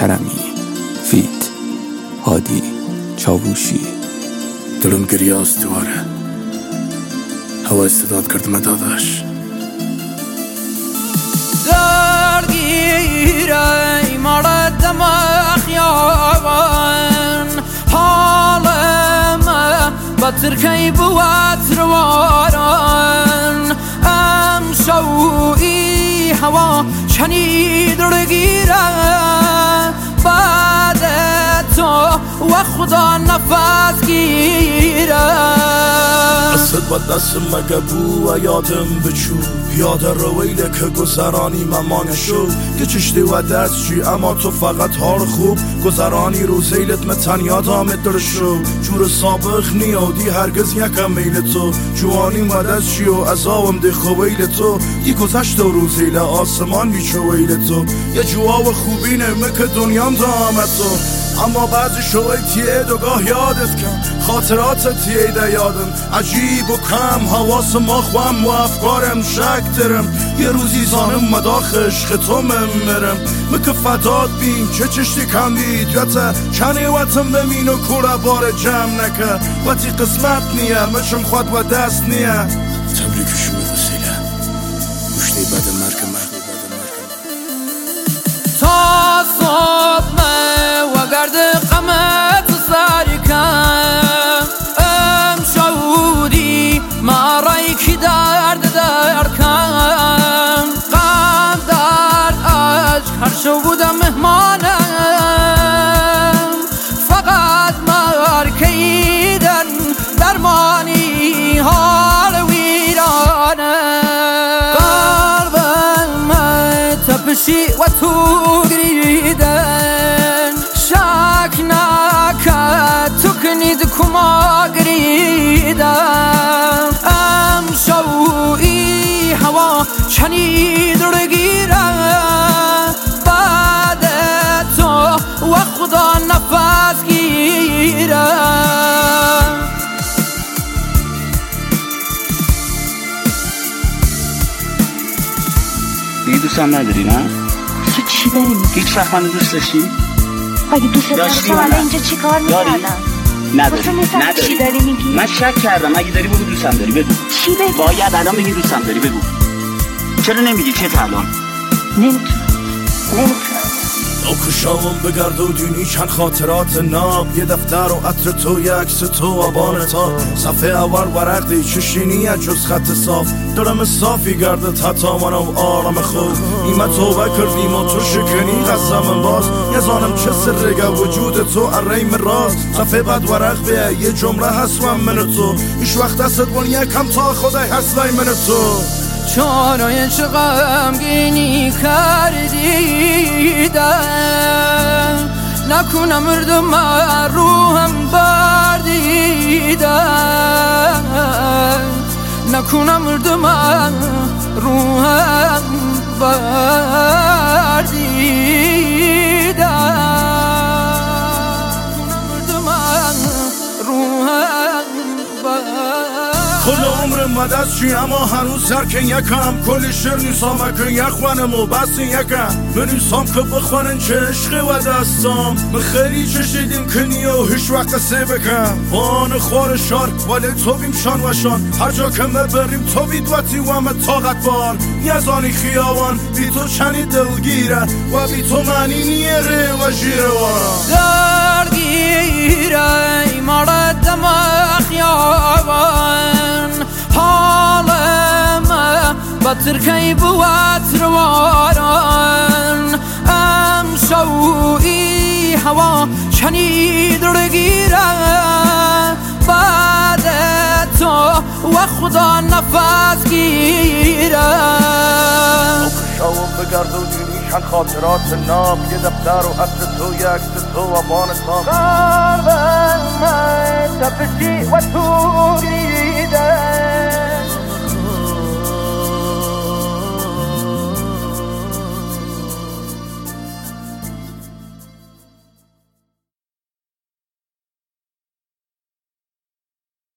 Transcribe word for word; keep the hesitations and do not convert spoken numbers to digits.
کرمی فیت هادی چاووشی. دلم گریه از دواره، هوا استعداد کردم داداش. درگیره مرد مخیابان حالم بطرکی بوات رواران امشوی هوا شنید رگیره بعد تو و خدا نفس گیره. دست با دست مگه بو و یادم بچو یاد رویله که گذرانی ممان شو که چشتی و دستشی اما تو فقط حال خوب گذرانی رو زیلت متن یادامت در شو جور سابق نیادی هرگز یکم میل تو جوانی و دستشی و عذابم ده خویل تو دی گذشت و رو زیل آسمان بیچو ویل تو یه جواب خوبینه مکه دنیام دامت تو اما بعضی شوی تیه دوگاه یادت کن خاطرات تیه ده یادم عجیب و کم حواس ما خوام و افکارم شک درم یه روزی زانم مداخ عشق تو ممرم مکه فتاد بین چه چشتی کم دید یاتا چنی وطم بمین و کورا بار جمع نکه وطی قسمت نیه مچم خود و دست نیه. تبریکشو بسیله گوشتی بد مرک مرک تا صبح و گرد قمت ساری کن ام شودی مارای کی درد در کن غم درد عشق هر شو بودم مهمانم فقط مرکیدن درمانی حال ویرانم قلبم تپشی و تو گریدن شک نکرد تو کنید کما گریدن ام شوی هوا شنید رگیرن بعد تو و خدا نفس گیرن. دیگه دوستم نداری نه؟ تو چی داری میگی؟ هیچ وقت منو دوست داشتی؟ اگه دوست داشتی حالا اینجا چی کار میکردم؟ نداری نداری چی داری میگی؟ من شک کردم اگه داری بگو دوستم داری بگو چی بگو؟ باید الان بگی دوستم داری بگو چرا نمیگی چه الان؟ نمیتونم نمیتونم ناکشامم بگرد و دونی چند خاطرات ناب یه دفتر و عطر تو یه عکس تو آبان تا صفحه اول ورق دی چشینیه جز خط صاف درم صافی گردت حتی منو آرام خود ایمه توبه کردیم و تو شکنی قسم باز یه زانم چه سرگه وجود تو اریم راست صفحه بد ورق بیه یه جمله هستم من تو ایش وقت دست بون یکم تا خدای هستای من تو چانای چه غمگینی کردیدن نکنم مردم من روحم بردیدن نکنم مردم من روحم بردیدن مردم من روحم کل عمر مدد چی اما هنوز سرکن یکم کلی شعر نیسام اکن یخوانم و بس یکم بنیسام که بخوانن چه عشقی و دستام من خیلی چشیدیم کنی و هیچ وقت سه بکن بان خوار شار ولی تو بیم شان و شان هر جا که مبریم تو بید واتی و همه طاقت بار یزانی خیابان بی تو چنی دلگیره و بی تو معنی نیره و جیره وارا درگیره مرد مخیابان حالم بطرکی بوات رواران ام شوی هوا شنید رگیره بعد تو و خدا نفس گیره. ناکشامم بگرد و دینی چند خاطرات ناب یه دفتر و عطر تو یه عکس تو و بان تاب قلبم تپشی و تو گریدن